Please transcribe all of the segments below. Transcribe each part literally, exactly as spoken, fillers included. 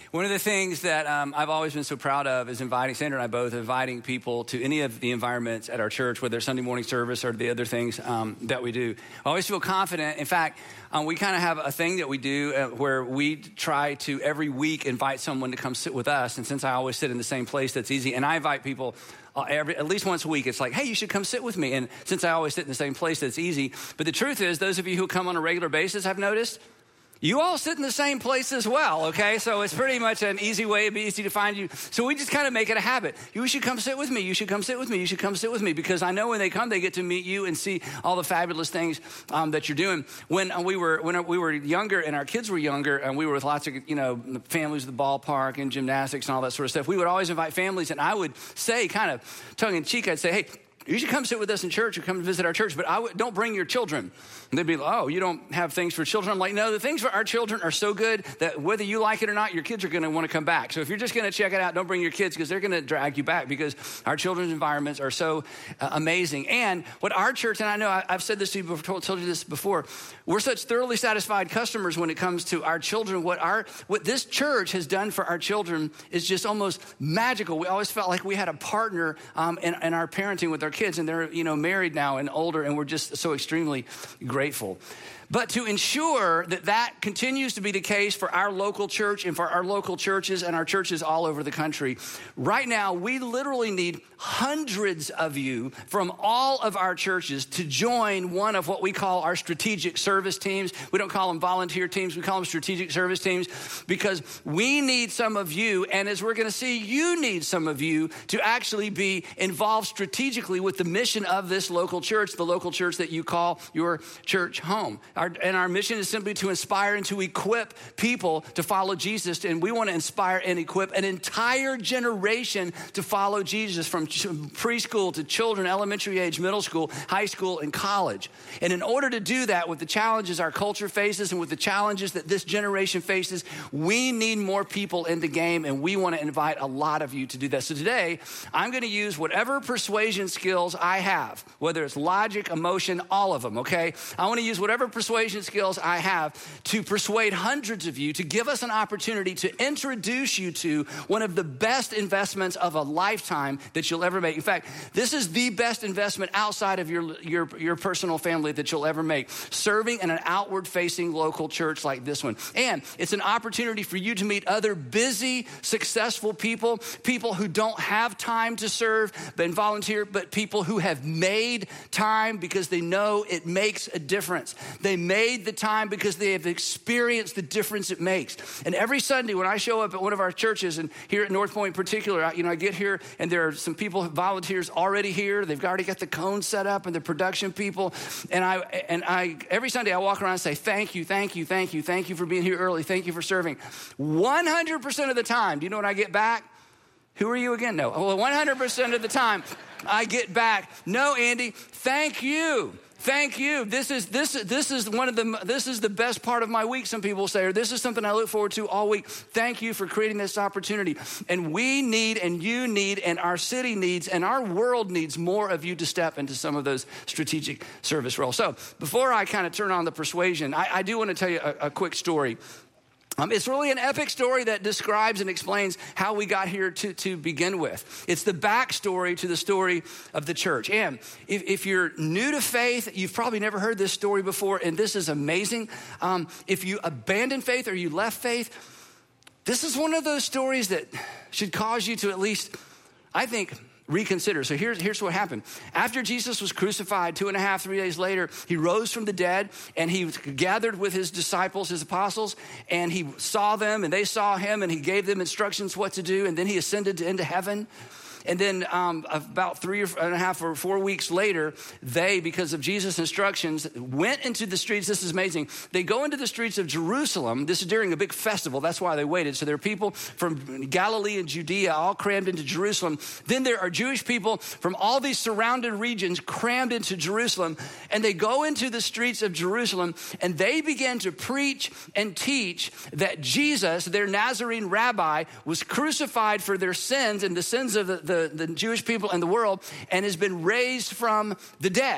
One of the things that um, I've always been so proud of is inviting, Sandra and I both, inviting people to any of the environments at our church, whether it's Sunday morning service or the other things um, that we do. I always feel confident. In fact, um, we kind of have a thing that we do uh, where we try to every week invite someone to come sit with us. And since I always sit in the same place, that's easy. And I invite people uh, every, at least once a week. It's like, hey, you should come sit with me. And since I always sit in the same place, that's easy. But the truth is, those of you who come on a regular basis, I've noticed, you all sit in the same place as well, okay? So it's pretty much an easy way, it'd be easy to find you. So we just kind of make it a habit. You should come sit with me. You should come sit with me. You should come sit with me because I know when they come, they get to meet you and see all the fabulous things um, that you're doing. When we were when we were younger and our kids were younger and we were with lots of, you know, families at the ballpark and gymnastics and all that sort of stuff, we would always invite families and I would say kind of tongue in cheek, I'd say, hey, you should come sit with us in church or come visit our church, but I w- don't bring your children. And they'd be like, oh, you don't have things for children? I'm like, no, the things for our children are so good that whether you like it or not, your kids are going to want to come back. So if you're just going to check it out, don't bring your kids because they're going to drag you back because our children's environments are so uh, amazing. And what our church, and I know I, I've said this to you before, told, told you this before, we're such thoroughly satisfied customers when it comes to our children. What our what this church has done for our children is just almost magical. We always felt like we had a partner um, in, in our parenting with our kids, and they're, you know, married now and older, and we're just so extremely grateful. But to ensure that that continues to be the case for our local church and for our local churches and our churches all over the country, right now we literally need hundreds of you from all of our churches to join one of what we call our strategic service teams. We don't call them volunteer teams, we call them strategic service teams because we need some of you, and as we're going to see, you need some of you to actually be involved strategically with the mission of this local church, the local church that you call your church home. Our, and our mission is simply to inspire and to equip people to follow Jesus. And we want to inspire and equip an entire generation to follow Jesus from ch- preschool to children, elementary age, middle school, high school, and college. And in order to do that with the challenges our culture faces and with the challenges that this generation faces, we need more people in the game, and we want to invite a lot of you to do that. So today, I'm going to use whatever persuasion skills I have, whether it's logic, emotion, all of them, okay? I want to use whatever persuasion Persuasion skills I have to persuade hundreds of you to give us an opportunity to introduce you to one of the best investments of a lifetime that you'll ever make. In fact, this is the best investment outside of your, your, your personal family that you'll ever make, serving in an outward-facing local church like this one. And it's an opportunity for you to meet other busy, successful people, people who don't have time to serve and volunteer, but people who have made time because they know it makes a difference. They made the time because they have experienced the difference it makes. And every Sunday when I show up at one of our churches, and here at North Point in particular, I, you know, I get here and there are some people, volunteers already here. They've already got the cones set up and the production people. And I, and I, every Sunday I walk around and say, thank you, thank you, thank you, thank you for being here early. Thank you for serving. one hundred percent of the time, do you know what I get back? Who are you again? No. Well, one hundred percent of the time I get back, no, Andy, thank you. Thank you. This is this this is one of the this is the best part of my week, some people say, or this is something I look forward to all week. Thank you for creating this opportunity. And we need, and you need, and our city needs, and our world needs more of you to step into some of those strategic service roles. So before I kind of turn on the persuasion, I, I do want to tell you a, a quick story. Um, it's really an epic story that describes and explains how we got here to, to begin with. It's the backstory to the story of the church. And if, if you're new to faith, you've probably never heard this story before, and this is amazing. Um, if you abandoned faith or you left faith, this is one of those stories that should cause you to at least, I think, reconsider. So here's, here's what happened. After Jesus was crucified, two and a half, three days later, he rose from the dead and he gathered with his disciples, his apostles, and he saw them and they saw him and he gave them instructions what to do. And then he ascended into heaven. And then um, about three and a half or four weeks later, they, because of Jesus' instructions, went into the streets. This is amazing. They go into the streets of Jerusalem. This is during a big festival. That's why they waited. So there are people from Galilee and Judea all crammed into Jerusalem. Then there are Jewish people from all these surrounding regions crammed into Jerusalem. And they go into the streets of Jerusalem and they begin to preach and teach that Jesus, their Nazarene rabbi, was crucified for their sins and the sins of the, the, the Jewish people and the world, and has been raised from the dead.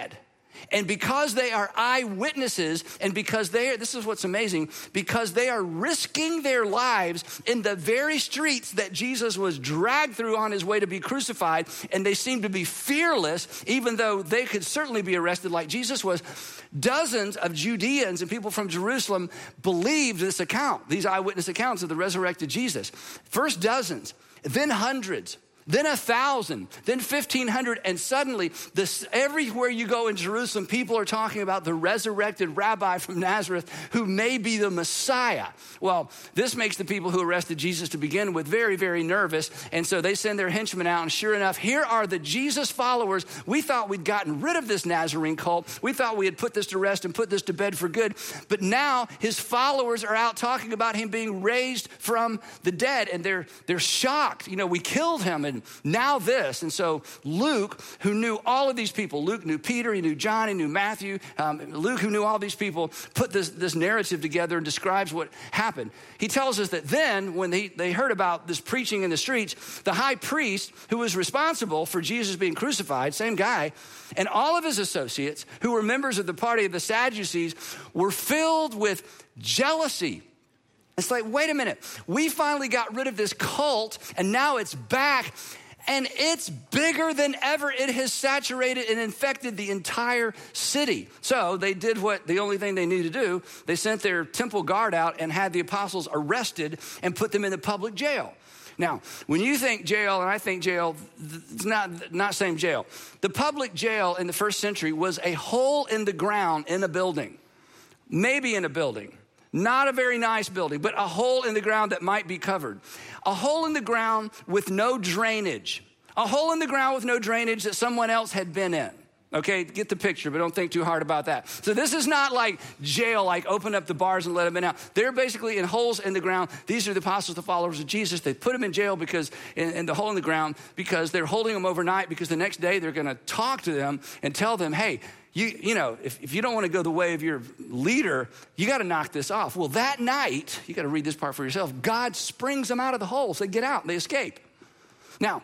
And because they are eyewitnesses, and because they are, this is what's amazing, because they are risking their lives in the very streets that Jesus was dragged through on his way to be crucified, and they seem to be fearless, even though they could certainly be arrested like Jesus was. Dozens of Judeans and people from Jerusalem believed this account, these eyewitness accounts of the resurrected Jesus. First dozens, then hundreds, then a thousand, then fifteen hundred, and suddenly this, everywhere you go in Jerusalem, people are talking about the resurrected rabbi from Nazareth who may be the Messiah. Well, this makes the people who arrested Jesus to begin with very, very nervous, and so they send their henchmen out, and sure enough, here are the Jesus followers. We thought we'd gotten rid of this Nazarene cult. We thought we had put this to rest and put this to bed for good, but now his followers are out talking about him being raised from the dead, and they're, they're shocked. You know, we killed him, and now this. And so Luke, who knew all of these people, Luke knew Peter, he knew John, he knew Matthew, um, Luke, who knew all these people, put this, this narrative together and describes what happened. He tells us that then, when they, they heard about this preaching in the streets, the high priest, who was responsible for Jesus being crucified, same guy, and all of his associates, who were members of the party of the Sadducees, were filled with jealousy. It's like, wait a minute, we finally got rid of this cult, and now it's back, and it's bigger than ever. It has saturated and infected the entire city. So they did what the only thing they knew to do. They sent their temple guard out and had the apostles arrested and put them in the public jail. Now, when you think jail, and I think jail, it's not, not same jail. The public jail in the first century was a hole in the ground in a building, maybe in a building. Not a very nice building, but a hole in the ground that might be covered. A hole in the ground with no drainage. A hole in the ground with no drainage that someone else had been in. Okay, get the picture, but don't think too hard about that. So this is not like jail, like open up the bars and let them in out. They're basically in holes in the ground. These are the apostles, the followers of Jesus. They put them in jail because, in, in the hole in the ground, because they're holding them overnight, because the next day they're gonna talk to them and tell them, hey, You, you know, if, if you don't want to go the way of your leader, you got to knock this off. Well, that night, you got to read this part for yourself, God springs them out of the hole. So they get out and they escape. Now,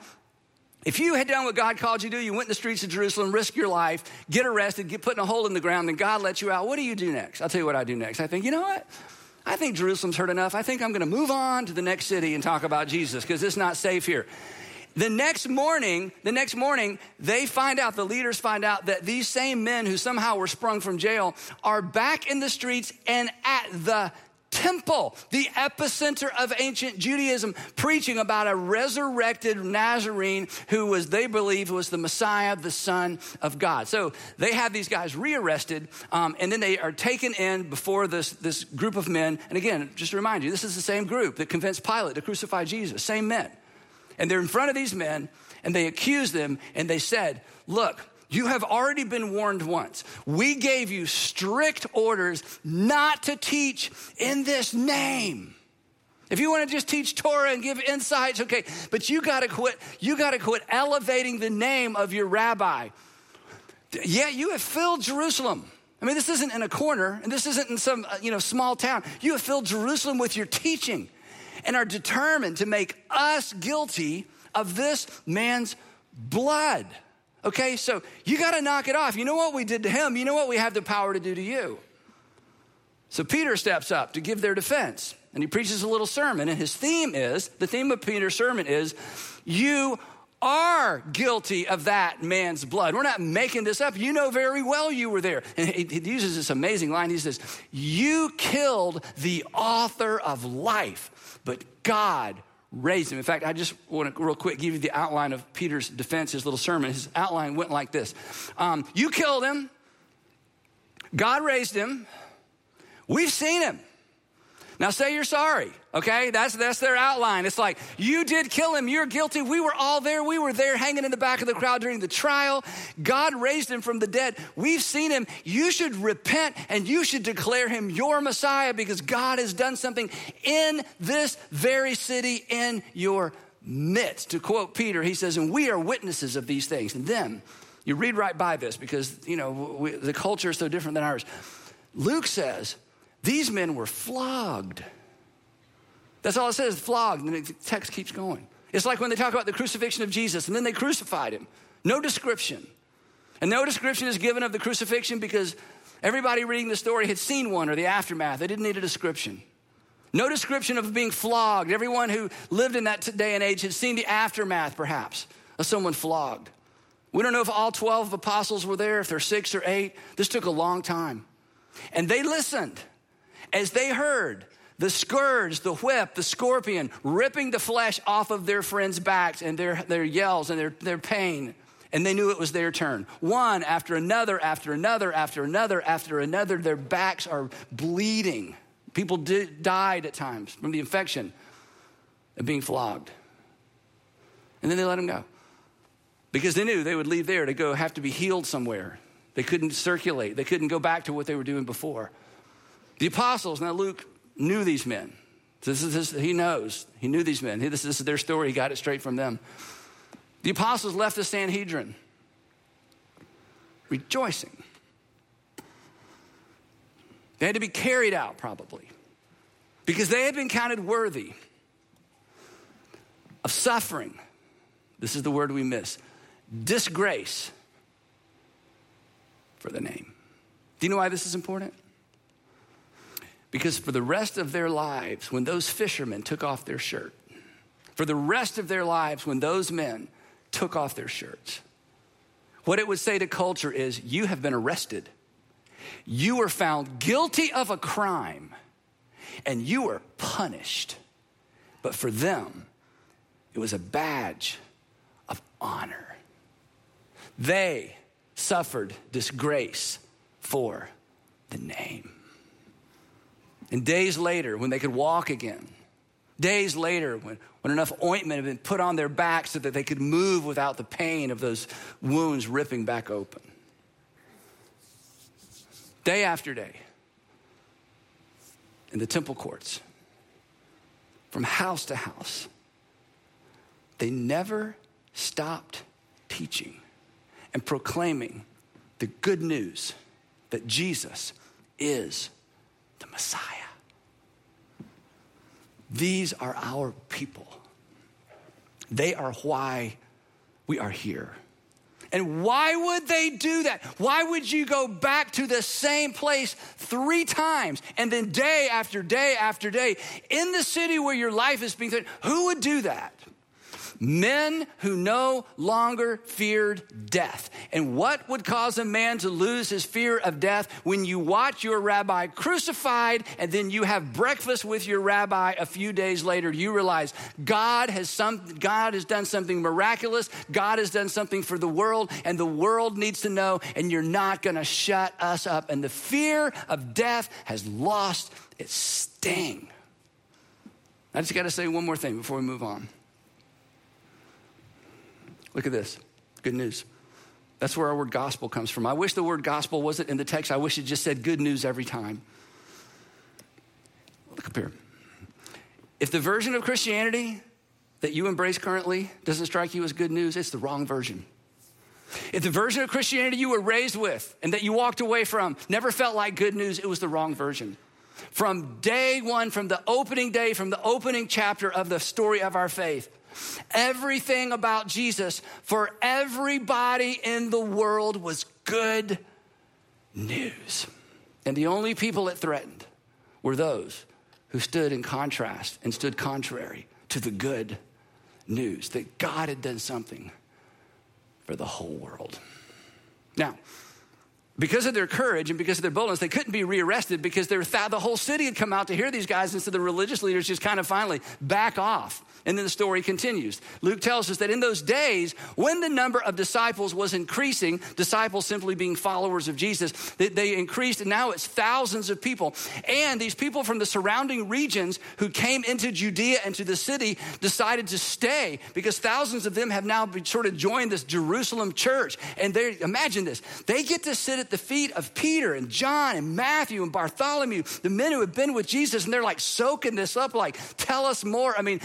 if you had done what God called you to do, you went in the streets of Jerusalem, risk your life, get arrested, get put in a hole in the ground, then God lets you out. What do you do next? I'll tell you what I do next. I think, you know what? I think Jerusalem's heard enough. I think I'm going to move on to the next city and talk about Jesus because it's not safe here. The next morning, the next morning, they find out, the leaders find out that these same men who somehow were sprung from jail are back in the streets and at the temple, the epicenter of ancient Judaism, preaching about a resurrected Nazarene who was, they believe, was the Messiah, the Son of God. So they have these guys rearrested, um, and then they are taken in before this, this group of men. And again, just to remind you, this is the same group that convinced Pilate to crucify Jesus, same men. And they're in front of these men, and they accuse them, and they said, look, you have already been warned once. We gave you strict orders not to teach in this name. If you want to just teach Torah and give insights, okay, but you got to quit. You got to quit elevating the name of your rabbi. Yeah, you have filled Jerusalem. I mean, this isn't in a corner, and this isn't in some, you know, small town. You have filled Jerusalem with your teaching, and are determined to make us guilty of this man's blood. Okay, so you got to knock it off. You know what we did to him? You know what we have the power to do to you. So Peter steps up to give their defense, and he preaches a little sermon, and his theme is, the theme of Peter's sermon is, you are guilty of that man's blood. We're not making this up. You know very well you were there. And he, he uses this amazing line. He says, you killed the author of life, but God raised him. In fact, I just want to real quick give you the outline of Peter's defense, his little sermon. His outline went like this. Um, you killed him. God raised him. We've seen him. Now say you're sorry, okay? That's that's their outline. It's like, you did kill him, you're guilty. We were all there. We were there hanging in the back of the crowd during the trial. God raised him from the dead. We've seen him. You should repent and you should declare him your Messiah because God has done something in this very city in your midst. To quote Peter, he says, and we are witnesses of these things. And then you read right by this because, you know, we, the culture is so different than ours. Luke says, these men were flogged. That's all it says, flogged, and the text keeps going. It's like when they talk about the crucifixion of Jesus, and then they crucified him. No description. And no description is given of the crucifixion because everybody reading the story had seen one or the aftermath. They didn't need a description. No description of being flogged. Everyone who lived in that day and age had seen the aftermath, perhaps, of someone flogged. We don't know if all twelve apostles were there, if there's six or eight. This took a long time. And they listened as they heard the scourge, the whip, the scorpion ripping the flesh off of their friends' backs and their, their yells and their, their pain. And they knew it was their turn. One after another, after another, after another, after another, their backs are bleeding. People did, died at times from the infection of being flogged. And then they let them go because they knew they would leave there to go have to be healed somewhere. They couldn't circulate. They couldn't go back to what they were doing before. The apostles, now Luke knew these men. This is this, he knows. He knew these men. This, this is their story. He got it straight from them. The apostles left the Sanhedrin rejoicing. They had to be carried out probably because they had been counted worthy of suffering. This is the word we miss. Disgrace for the name. Do you know why this is important? Because for the rest of their lives, when those fishermen took off their shirt, for the rest of their lives, when those men took off their shirts, what it would say to culture is, you have been arrested. You were found guilty of a crime and you were punished. But for them, it was a badge of honor. They suffered disgrace for the name. And days later, when they could walk again, days later, when, when enough ointment had been put on their back so that they could move without the pain of those wounds ripping back open. Day after day, in the temple courts, from house to house, they never stopped teaching and proclaiming the good news that Jesus is the Messiah. These are our people. They are why we are here. And why would they do that? Why would you go back to the same place three times and then day after day after day in the city where your life is being threatened? Who would do that? Men who no longer feared death. And what would cause a man to lose his fear of death? When you watch your rabbi crucified and then you have breakfast with your rabbi a few days later, you realize God has some, God has done something miraculous. God has done something for the world and the world needs to know, and you're not gonna shut us up. And the fear of death has lost its sting. I just gotta say one more thing before we move on. Look at this, good news. That's where our word gospel comes from. I wish the word gospel wasn't in the text. I wish it just said good news every time. Look up here. If the version of Christianity that you embrace currently doesn't strike you as good news, it's the wrong version. If the version of Christianity you were raised with and that you walked away from never felt like good news, it was the wrong version. From day one, from the opening day, from the opening chapter of the story of our faith, everything about Jesus for everybody in the world was good news. And the only people it threatened were those who stood in contrast and stood contrary to the good news that God had done something for the whole world. Now, because of their courage and because of their boldness, they couldn't be rearrested because th- the whole city had come out to hear these guys, and so the religious leaders just kind of finally back off. And then the story continues. Luke tells us that in those days, when the number of disciples was increasing, disciples simply being followers of Jesus, they, they increased, and now it's thousands of people. And these people from the surrounding regions who came into Judea and to the city decided to stay because thousands of them have now sort of joined this Jerusalem church. And they, imagine this, they get to sit at the feet of Peter and John and Matthew and Bartholomew, the men who have been with Jesus, and they're like soaking this up, like, tell us more. I mean, God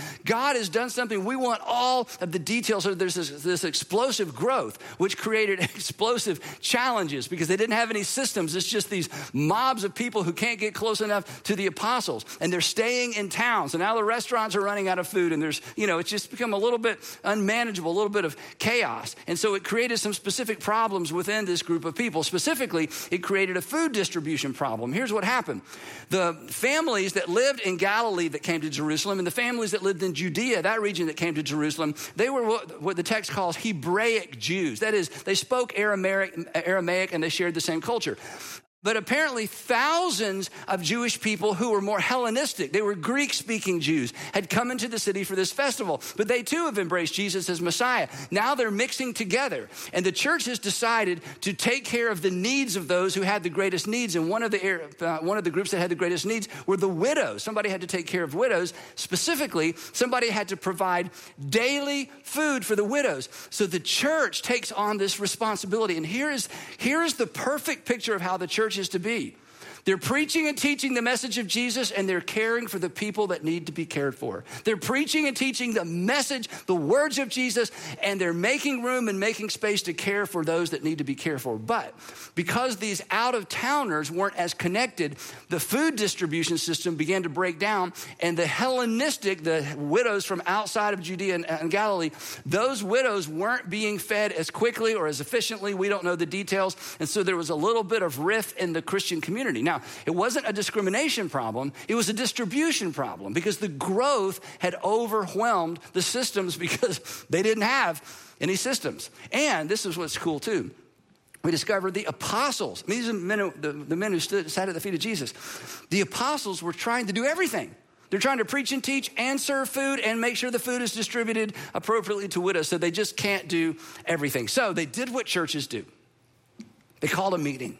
God has done something. We want all of the details. So there's this, this explosive growth, which created explosive challenges because they didn't have any systems. It's just these mobs of people who can't get close enough to the apostles, and they're staying in town. So now the restaurants are running out of food, and there's, you know, it's just become a little bit unmanageable, a little bit of chaos. And so it created some specific problems within this group of people. Specifically, it created a food distribution problem. Here's what happened. The families that lived in Galilee that came to Jerusalem, and the families that lived in Judea, that region that came to Jerusalem, they were what, what the text calls Hebraic Jews. That is, they spoke Aramaic, Aramaic and they shared the same culture. But apparently thousands of Jewish people who were more Hellenistic, they were Greek-speaking Jews, had come into the city for this festival. But they too have embraced Jesus as Messiah. Now they're mixing together. And the church has decided to take care of the needs of those who had the greatest needs. And one of the, uh, one of the groups that had the greatest needs were the widows. Somebody had to take care of widows. Specifically, somebody had to provide daily food for the widows. So the church takes on this responsibility. And here is, here is the perfect picture of how the church is to be. They're preaching and teaching the message of Jesus, and they're caring for the people that need to be cared for. They're preaching and teaching the message, the words of Jesus, and they're making room and making space to care for those that need to be cared for. But because these out-of-towners weren't as connected, the food distribution system began to break down, and the Hellenistic, the widows from outside of Judea and, and Galilee, those widows weren't being fed as quickly or as efficiently. We don't know the details. And so there was a little bit of rift in the Christian community. Now, it wasn't a discrimination problem. It was a distribution problem because the growth had overwhelmed the systems because they didn't have any systems. And this is what's cool too. We discovered the apostles. I mean, these are men who, the, the men who stood, sat at the feet of Jesus. The apostles were trying to do everything. They're trying to preach and teach and serve food and make sure the food is distributed appropriately to widows. So they just can't do everything. So they did what churches do. They called a meeting.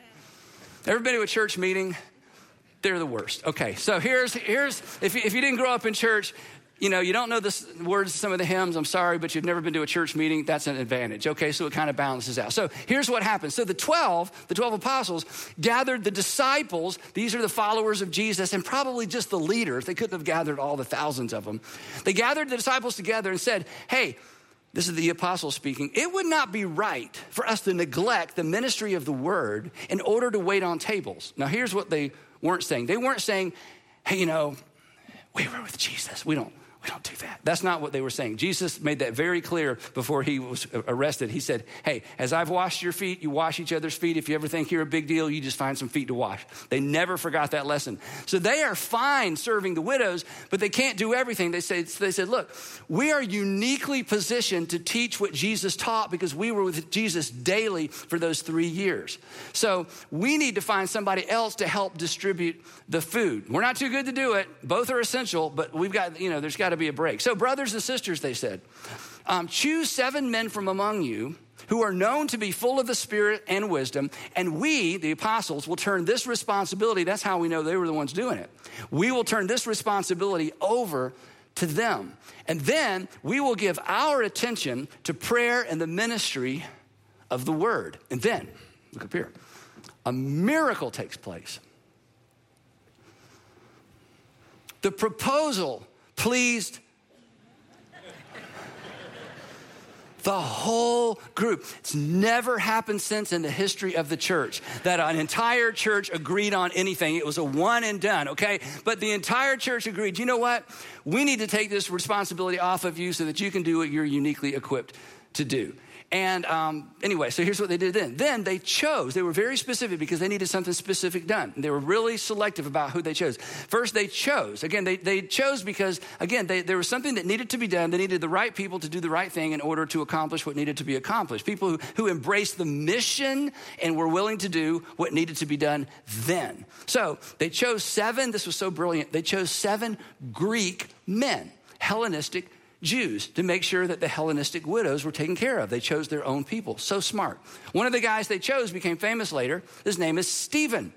Ever been to a church meeting? They're the worst. Okay, so here's, here's if you, if you didn't grow up in church, you know, you don't know the words of some of the hymns, I'm sorry, but you've never been to a church meeting, that's an advantage. Okay, so it kind of balances out. So here's what happened. So the twelve, the twelve apostles gathered the disciples. These are the followers of Jesus and probably just the leaders. They couldn't have gathered all the thousands of them. They gathered the disciples together and said, hey, this is the apostles speaking. It would not be right for us to neglect the ministry of the word in order to wait on tables. Now, here's what they weren't saying. They weren't saying, hey, you know, we were with Jesus. We don't, we don't do that. That's not what they were saying. Jesus made that very clear before he was arrested. He said, hey, as I've washed your feet, you wash each other's feet. If you ever think you're a big deal, you just find some feet to wash. They never forgot that lesson. So they are fine serving the widows, but they can't do everything. They say, they said, look, we are uniquely positioned to teach what Jesus taught because we were with Jesus daily for those three years. So we need to find somebody else to help distribute the food. We're not too good to do it. Both are essential, but we've got, you know, there's got to be a break. So brothers and sisters, they said, um, choose seven men from among you who are known to be full of the Spirit and wisdom, and we, the apostles, will turn this responsibility, that's how we know they were the ones doing it, we will turn this responsibility over to them. And then we will give our attention to prayer and the ministry of the word. And then, look up here, a miracle takes place. The proposal pleased the whole group. It's never happened since in the history of the church that an entire church agreed on anything. It was a one and done, okay? But the entire church agreed, you know what? We need to take this responsibility off of you so that you can do what you're uniquely equipped to do. And um, anyway, so here's what they did then. Then they chose. They were very specific because they needed something specific done. They were really selective about who they chose. First, they chose. Again, they, they chose because, again, they, there was something that needed to be done. They needed the right people to do the right thing in order to accomplish what needed to be accomplished. People who, who embraced the mission and were willing to do what needed to be done then. So they chose seven. This was so brilliant. They chose seven Greek men, Hellenistic Jews, to make sure that the Hellenistic widows were taken care of. They chose their own people. So smart. One of the guys they chose became famous later. His name is Stephen.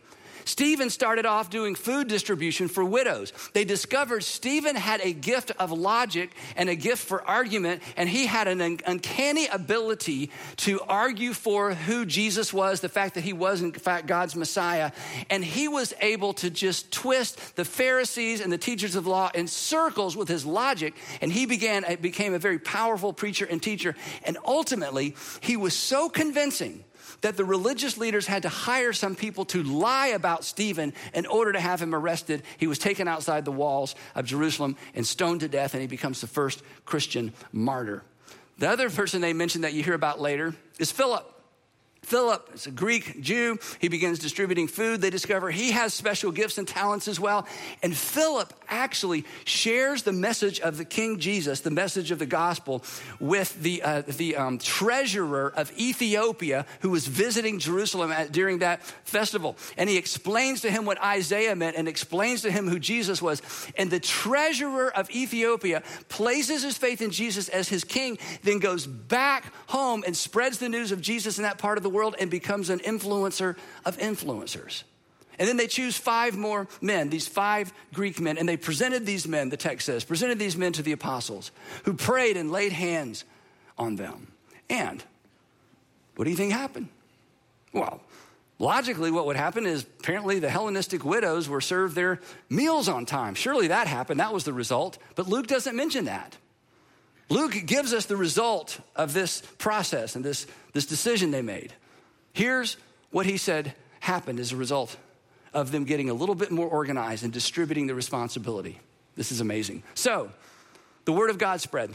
Stephen started off doing food distribution for widows. They discovered Stephen had a gift of logic and a gift for argument, and he had an uncanny ability to argue for who Jesus was, the fact that he was in fact God's Messiah. And he was able to just twist the Pharisees and the teachers of law in circles with his logic. And he began, became a very powerful preacher and teacher. And ultimately, he was so convincing that the religious leaders had to hire some people to lie about Stephen in order to have him arrested. He was taken outside the walls of Jerusalem and stoned to death, and he becomes the first Christian martyr. The other person they mentioned that you hear about later is Philip. Philip is a Greek Jew. He begins distributing food. They discover he has special gifts and talents as well. And Philip actually shares the message of the King Jesus, the message of the gospel, with the uh, the um, treasurer of Ethiopia who was visiting Jerusalem at, during that festival. And he explains to him what Isaiah meant and explains to him who Jesus was. And the treasurer of Ethiopia places his faith in Jesus as his king, then goes back home and spreads the news of Jesus in that part of the world and becomes an influencer of influencers. And then they choose five more men, these five Greek men, and they presented these men, the text says, presented these men to the apostles who prayed and laid hands on them. And what do you think happened? Well, logically what would happen is apparently the Hellenistic widows were served their meals on time. Surely that happened. That was the result. But Luke doesn't mention that. Luke gives us the result of this process and this, this decision they made. Here's what he said happened as a result of them getting a little bit more organized and distributing the responsibility. This is amazing. So, the word of God spread.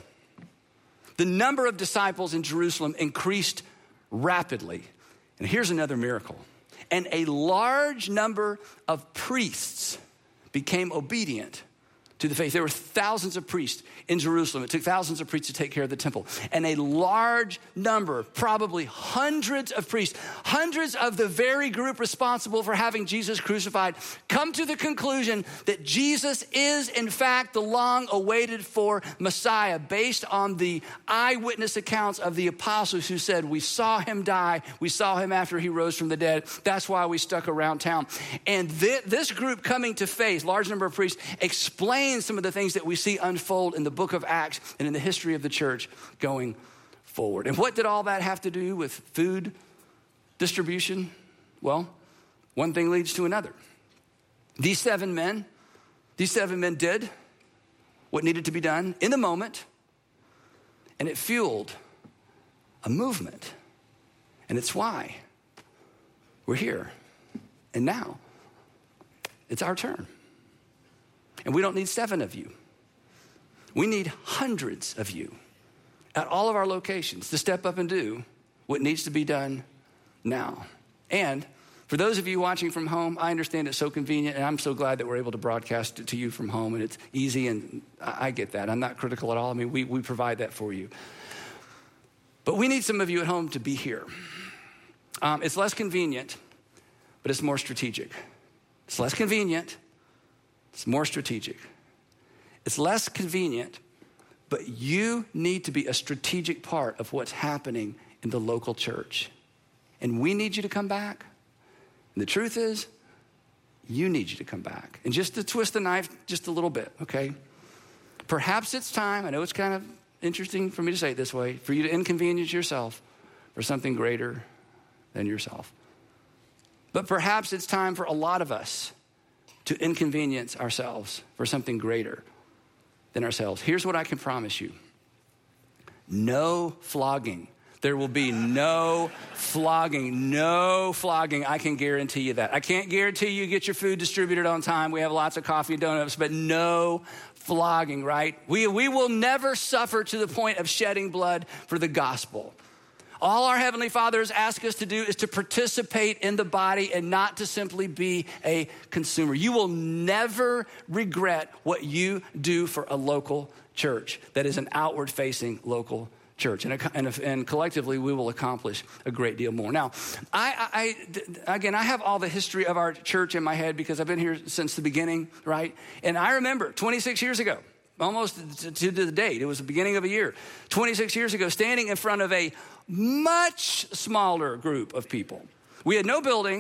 The number of disciples in Jerusalem increased rapidly. And here's another miracle. And a large number of priests became obedient to the faith. There were thousands of priests in Jerusalem. It took thousands of priests to take care of the temple. And a large number, probably hundreds of priests, hundreds of the very group responsible for having Jesus crucified, come to the conclusion that Jesus is in fact the long awaited for Messiah, based on the eyewitness accounts of the apostles who said, we saw him die. We saw him after he rose from the dead. That's why we stuck around town. And th- this group coming to faith, large number of priests, explains some of the things that we see unfold in the book of Acts and in the history of the church going forward. And what did all that have to do with food distribution? Well, one thing leads to another. These seven men, these seven men did what needed to be done in the moment, and it fueled a movement. And it's why we're here. And now it's our turn. And we don't need seven of you. We need hundreds of you at all of our locations to step up and do what needs to be done now. And for those of you watching from home, I understand it's so convenient, and I'm so glad that we're able to broadcast it to you from home, and it's easy, and I get that. I'm not critical at all. I mean, we, we provide that for you. But we need some of you at home to be here. Um, it's less convenient, but it's more strategic. It's less convenient. It's more strategic. It's less convenient, but you need to be a strategic part of what's happening in the local church. And we need you to come back. And the truth is, you need you to come back. And just to twist the knife just a little bit, okay? Perhaps it's time, I know it's kind of interesting for me to say it this way, for you to inconvenience yourself for something greater than yourself. But perhaps it's time for a lot of us to inconvenience ourselves for something greater than ourselves. Here's what I can promise you. No flogging. There will be no flogging, no flogging. I can guarantee you that. I can't guarantee you get your food distributed on time. We have lots of coffee and donuts, but no flogging, right? We, we will never suffer to the point of shedding blood for the gospel. All our Heavenly Father has asked us to do is to participate in the body and not to simply be a consumer. You will never regret what you do for a local church that is an outward-facing local church. And, and, and collectively, we will accomplish a great deal more. Now, I, I, again, I have all the history of our church in my head because I've been here since the beginning, right? And I remember twenty-six years ago, almost to the date, it was the beginning of a year, twenty-six years ago, standing in front of a much smaller group of people. We had no building.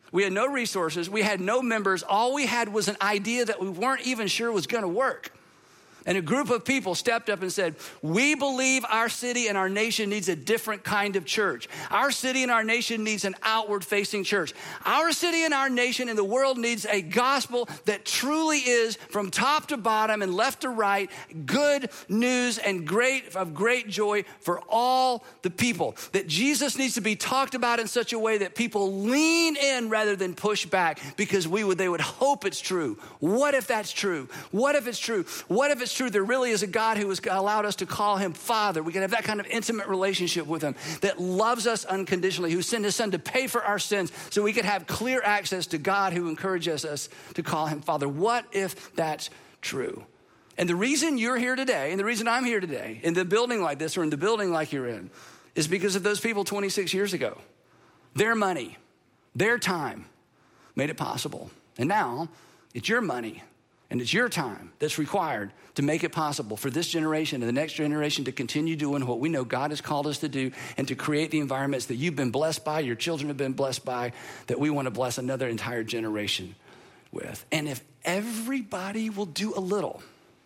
We had no resources. We had no members. All we had was an idea that we weren't even sure was going to work. And a group of people stepped up and said, we believe our city and our nation needs a different kind of church. Our city and our nation needs an outward-facing church. Our city and our nation and the world needs a gospel that truly is, from top to bottom and left to right, good news and great of great joy for all the people. That Jesus needs to be talked about in such a way that people lean in rather than push back, because we would they would hope it's true. What if that's true? What if it's true? What if it's true? There really is a God who has allowed us to call him Father. We can have that kind of intimate relationship with him that loves us unconditionally, who sent his son to pay for our sins so we could have clear access to God, who encourages us to call him Father. What if that's true? And the reason you're here today, and the reason I'm here today in the building like this or in the building like you're in, is because of those people twenty-six years ago. Their money, their time made it possible. And now it's your money and it's your time that's required to make it possible for this generation and the next generation to continue doing what we know God has called us to do, and to create the environments that you've been blessed by, your children have been blessed by, that we want to bless another entire generation with. And if everybody will do a little,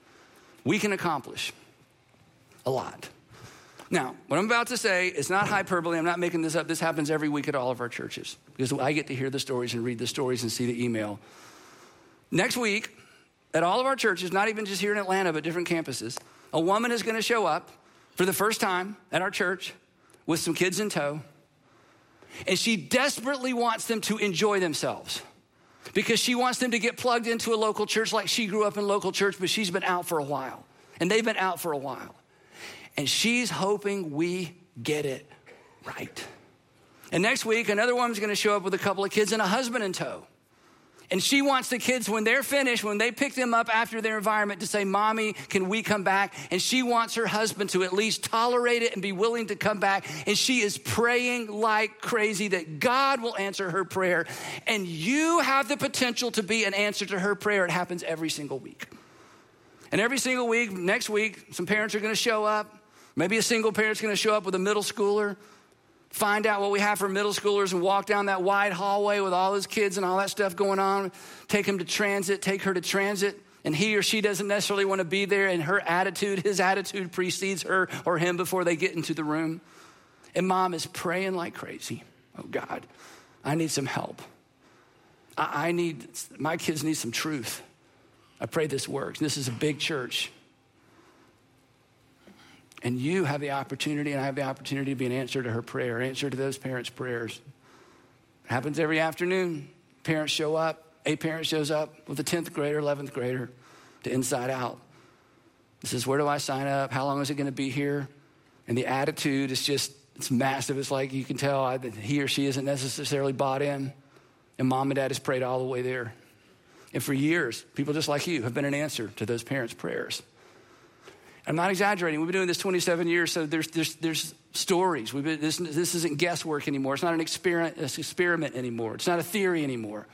we can accomplish a lot. Now, what I'm about to say is not hyperbole. I'm not making this up. This happens every week at all of our churches, because I get to hear the stories and read the stories and see the email. Next week, at all of our churches, not even just here in Atlanta, but different campuses, a woman is going to show up for the first time at our church with some kids in tow. And she desperately wants them to enjoy themselves, because she wants them to get plugged into a local church like she grew up in a local church, but she's been out for a while. And they've been out for a while. And she's hoping we get it right. And next week, another woman's going to show up with a couple of kids and a husband in tow. And she wants the kids, when they're finished, when they pick them up after their environment, to say, Mommy, can we come back? And she wants her husband to at least tolerate it and be willing to come back. And she is praying like crazy that God will answer her prayer. And you have the potential to be an answer to her prayer. It happens every single week. And every single week, next week, some parents are going to show up. Maybe a single parent's going to show up with a middle schooler. Find out what we have for middle schoolers and walk down that wide hallway with all those kids and all that stuff going on. Take them to transit, take her to transit. And he or she doesn't necessarily want to be there, and her attitude, his attitude precedes her or him before they get into the room. And mom is praying like crazy. Oh God, I need some help. I, I need, my kids need some truth. I pray this works. This is a big church. And you have the opportunity, and I have the opportunity to be an answer to her prayer, answer to those parents' prayers. It happens every afternoon. Parents show up. A parent shows up with a tenth grader, eleventh grader to Inside Out. He says, where do I sign up? How long is it going to be here? And the attitude is just, it's massive. It's like you can tell that he or she isn't necessarily bought in. And mom and dad has prayed all the way there. And for years, people just like you have been an answer to those parents' prayers. I'm not exaggerating. We've been doing this twenty-seven years, so there's there's there's stories. We've been, this, this isn't guesswork anymore. It's not an experiment, an experiment anymore. It's not a theory anymore.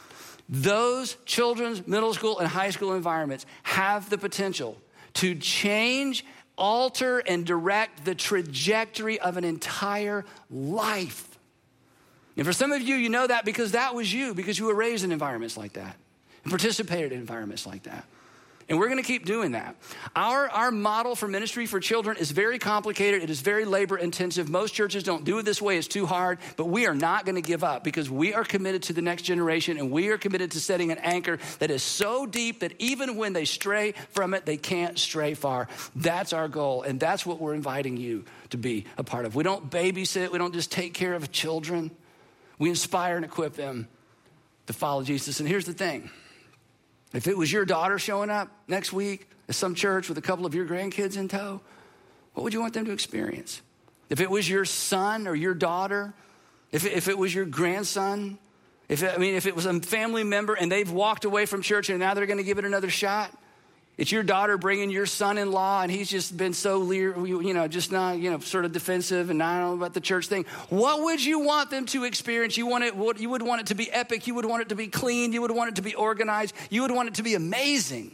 Those children's middle school and high school environments have the potential to change, alter, and direct the trajectory of an entire life. And for some of you, you know that because that was you, because you were raised in environments like that and participated in environments like that. And we're going to keep doing that. Our, our model for ministry for children is very complicated. It is very labor intensive. Most churches don't do it this way. It's too hard. But we are not going to give up, because we are committed to the next generation, and we are committed to setting an anchor that is so deep that even when they stray from it, they can't stray far. That's our goal, and that's what we're inviting you to be a part of. We don't babysit. We don't just take care of children. We inspire and equip them to follow Jesus. And here's the thing. If it was your daughter showing up next week at some church with a couple of your grandkids in tow, what would you want them to experience? If it was your son or your daughter, if it, if it was your grandson, if it, I mean, if it was a family member and they've walked away from church and now they're going to give it another shot, it's your daughter bringing your son-in-law and he's just been so, leer, you know, just not, you know, sort of defensive and I don't know about the church thing. What would you want them to experience? You want it, what, you would want it to be epic. You would want it to be clean. You would want it to be organized. You would want it to be amazing.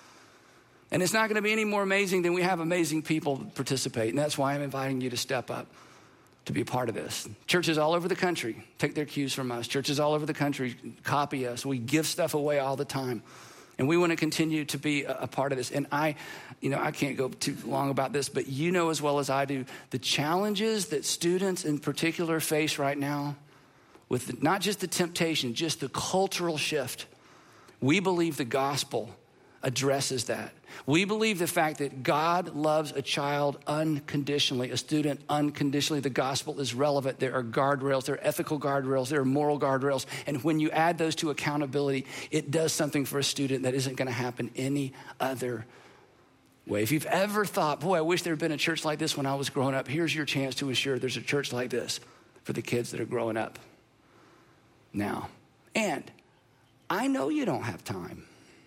And it's not going to be any more amazing than we have amazing people participate. And that's why I'm inviting you to step up, to be a part of this. Churches all over the country take their cues from us. Churches all over the country copy us. We give stuff away all the time. And we want to continue to be a, a part of this. And I, you know, I can't go too long about this, but you know as well as I do, the challenges that students in particular face right now with the, not just the temptation, just the cultural shift. We believe the gospel addresses that. We believe the fact that God loves a child unconditionally, a student unconditionally. The gospel is relevant. There are guardrails, there are ethical guardrails, there are moral guardrails. And when you add those to accountability, it does something for a student that isn't going to happen any other way. If you've ever thought, boy, I wish there had been a church like this when I was growing up, here's your chance to ensure there's a church like this for the kids that are growing up now. And I know you don't have time.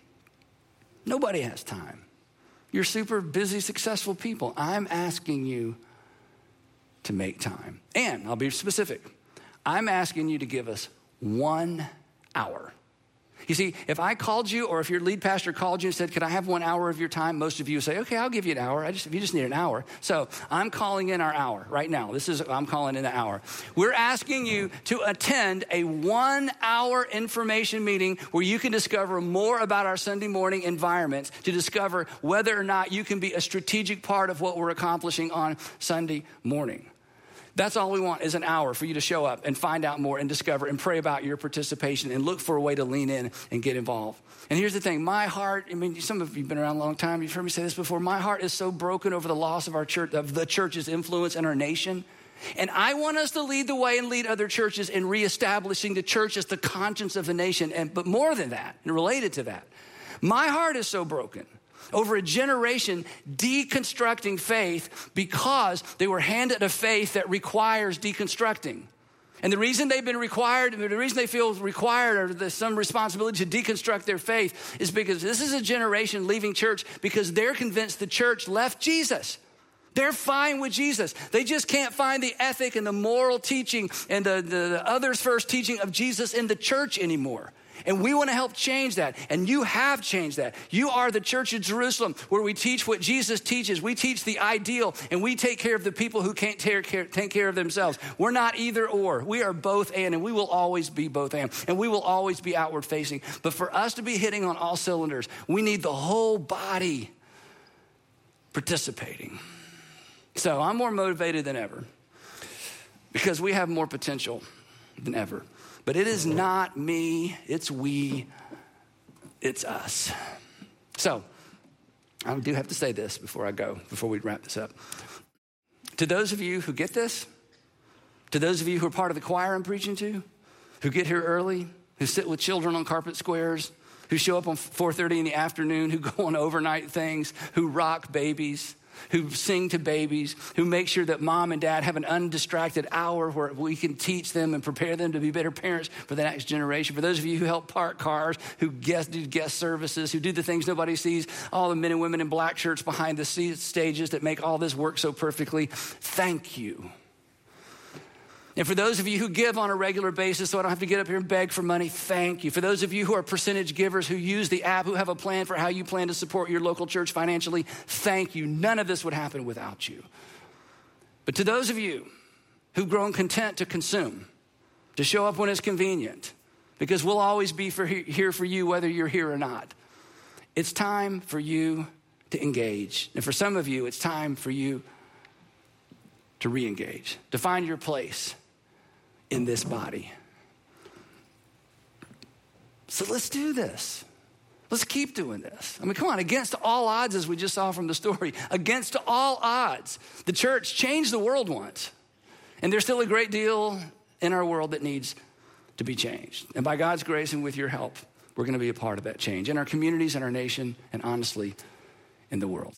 Nobody has time. You're super busy, successful people. I'm asking you to make time. And I'll be specific. I'm asking you to give us one hour. You see, if I called you or if your lead pastor called you and said, could I have one hour of your time? Most of you would say, okay, I'll give you an hour. I just, if you just need an hour. So I'm calling in our hour right now. This is, I'm calling in an hour. We're asking you to attend a one hour information meeting where you can discover more about our Sunday morning environments, to discover whether or not you can be a strategic part of what we're accomplishing on Sunday morning. That's all we want is an hour for you to show up and find out more and discover and pray about your participation and look for a way to lean in and get involved. And here's the thing, my heart, I mean, some of you have been around a long time. You've heard me say this before. My heart is so broken over the loss of our church, of the church's influence in our nation. And I want us to lead the way and lead other churches in reestablishing the church as the conscience of the nation. And but more than that, and related to that, my heart is so broken over a generation deconstructing faith because they were handed a faith that requires deconstructing. And the reason they've been required, the reason they feel required or there's some responsibility to deconstruct their faith is because this is a generation leaving church because they're convinced the church left Jesus. They're fine with Jesus. They just can't find the ethic and the moral teaching and the, the, the others first teaching of Jesus in the church anymore. And we want to help change that. And you have changed that. You are the Church of Jerusalem, where we teach what Jesus teaches. We teach the ideal, and we take care of the people who can't take care, take care of themselves. We're not either or. We are both and, and we will always be both and. And we will always be outward facing. But for us to be hitting on all cylinders, we need the whole body participating. So I'm more motivated than ever because we have more potential than ever. But it is not me, it's we, it's us. So, I do have to say this before I go, before we wrap this up. To those of you who get this, to those of you who are part of the choir I'm preaching to, who get here early, who sit with children on carpet squares, who show up on four thirty in the afternoon, who go on overnight things, who rock babies, who sing to babies, who make sure that mom and dad have an undistracted hour where we can teach them and prepare them to be better parents for the next generation. For those of you who help park cars, who guest, do guest services, who do the things nobody sees, all the men and women in black shirts behind the stages that make all this work so perfectly, thank you. And for those of you who give on a regular basis so I don't have to get up here and beg for money, thank you. For those of you who are percentage givers, who use the app, who have a plan for how you plan to support your local church financially, thank you. None of this would happen without you. But to those of you who've grown content to consume, to show up when it's convenient, because we'll always be for here for you whether you're here or not, it's time for you to engage. And for some of you, it's time for you to re-engage, to find your place in this body. So let's do this. Let's keep doing this. I mean, come on, against all odds, as we just saw from the story, against all odds, the church changed the world once. And there's still a great deal in our world that needs to be changed. And by God's grace and with your help, we're going to be a part of that change in our communities, in our nation, and honestly, in the world.